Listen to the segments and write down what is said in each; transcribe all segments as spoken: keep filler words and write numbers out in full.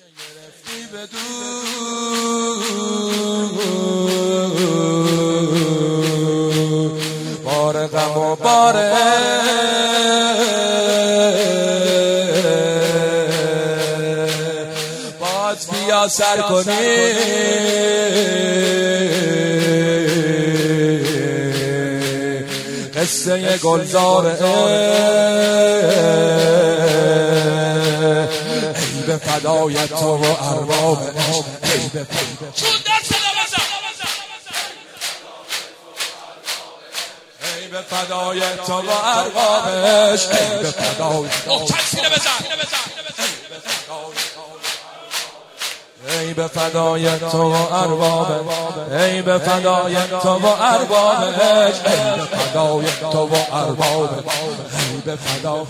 گرفتی بدون بار غم و باره باز بیا سر کنی قصه گلزاره ای به فدای تو و ارباب عشق ای به ای به فدای تو و ارباب عشق ای به فدای ای به فدای تو و ارباب ای به فدای تو و ارباب عشق ای به فدای تو و ارباب ای به فدا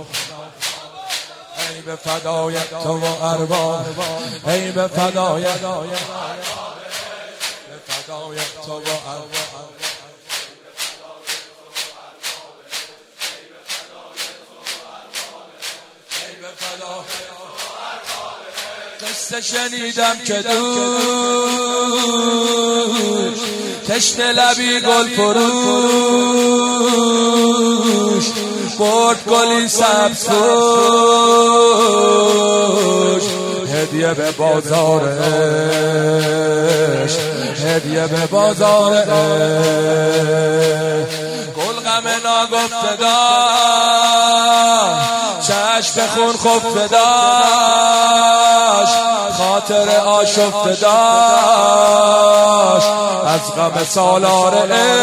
ای به فدای تو و ارباب ای به فدای فدای تو و ارباب ای به فدای قصه شنیدم که دوش تشنه لبی گل فروش برد گلی سبز پوش هدیه به بازار عشق هدیه به بازار عشق گل غم ناگفته داشت چشم خون خفته داشت خاطر آشفته داشت از غم سالار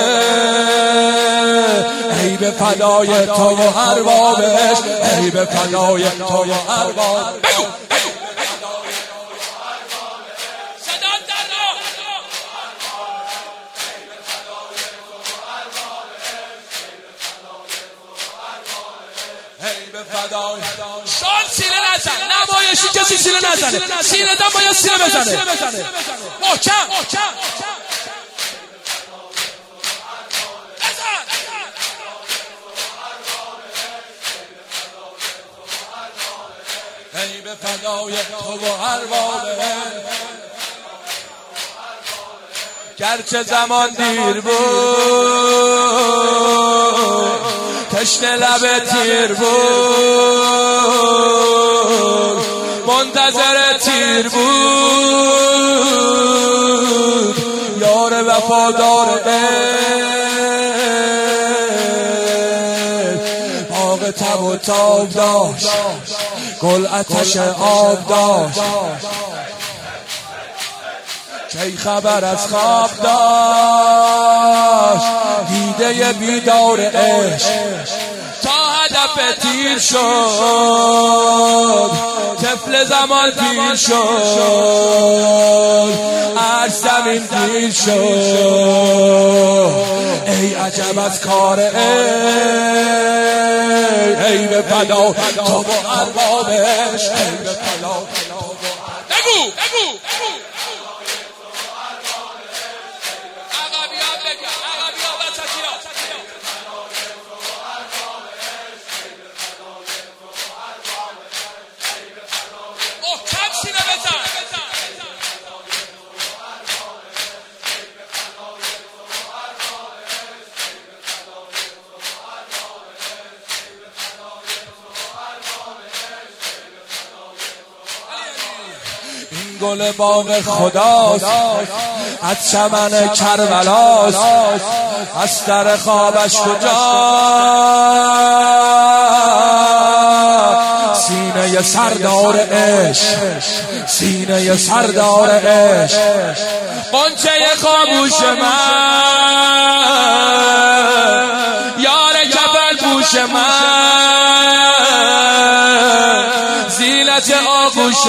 ای به فدای تو و ارباب عشق ای به فدای تو و ارباب شان سینه نزن نمایشی کسی سینه نزنه سینه دم باید سینه بزنه محکم ای به فدای تو و ارباب گرچه زمان دیر بود تشنه لب تیر بود منتظر تیر بود یار وفادار باغ تب و تاب داشت گل آتش آب داشت کی خبر از خواب داشت دیده بیدار عشق تا هدف تیر شد طفل زمان پیر شد از زمین دیر شد ای عجب از کار ای به فدا تو و ارباب عشق ای به فدا بگو بگو گل باغ خداست از چمن کربلاست از در خوابش کجا سینه سردار عشق سینه سردار عشق غنچه خاموش من یار کفل پوش من زینت آغوش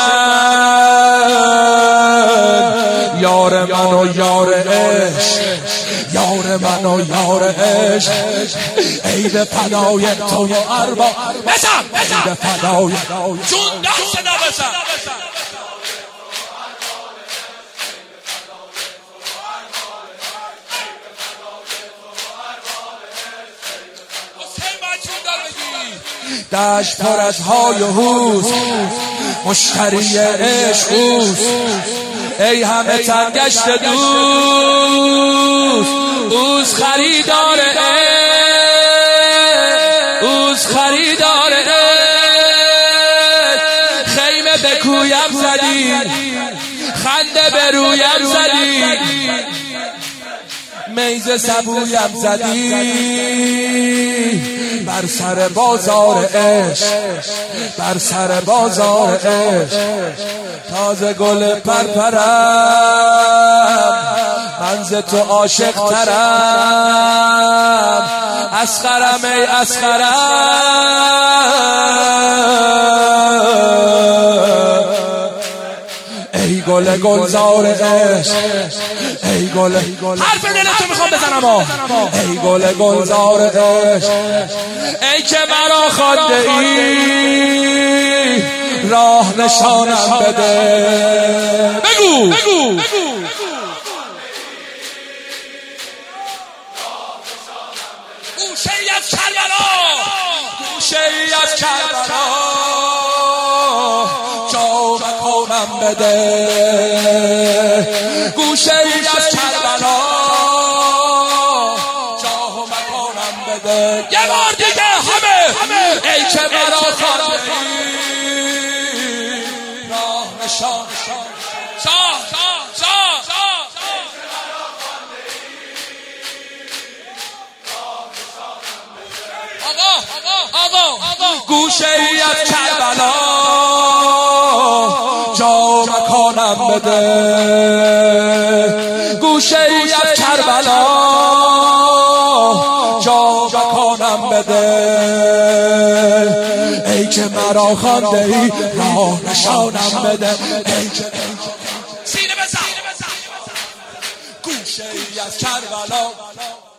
من یار من و یار عشق یار من و یار عشق ای به فدای تو و ارباب بزن بزن ای به فدای جون دست صدا بزن دشت پر از های و هوس مشتری عشق اوست، ای همه تن گشت دوست، اوز خریدار عشق، اوز خریدار عشق. خیمه به کویم زدی، خنده به رویم زدی، میز سبویم زدی، بر سر بازار عشق، بر سر بازار عشق. تازه گل پرپرم، من ز تو عاشق ترم، اسخرم ای اسخرم، ای گل گلزار عشق، ای گل حرف دلتو میخوام بزنم ها، ای گل گلزار عشق، ای که مرا خوانده ای راه نشانم بده. بگو بگو گوشه ای از کربلا، گوشه ای از کربلا جا مکانم بده، گوشه ای از کربلا جا مکانم بده. یه بار دیگه همه، ای که مرا خوانده ای راه نشان شاه شاه شاه آقا آقا آقا گوشه ای از کربلا جا مکانم بده، گوشه ای از کربلا جا مکانم بده. ای که مرا خوانده ای راه نشانم بده، ای که سینه بزن گوشه ای از کربلا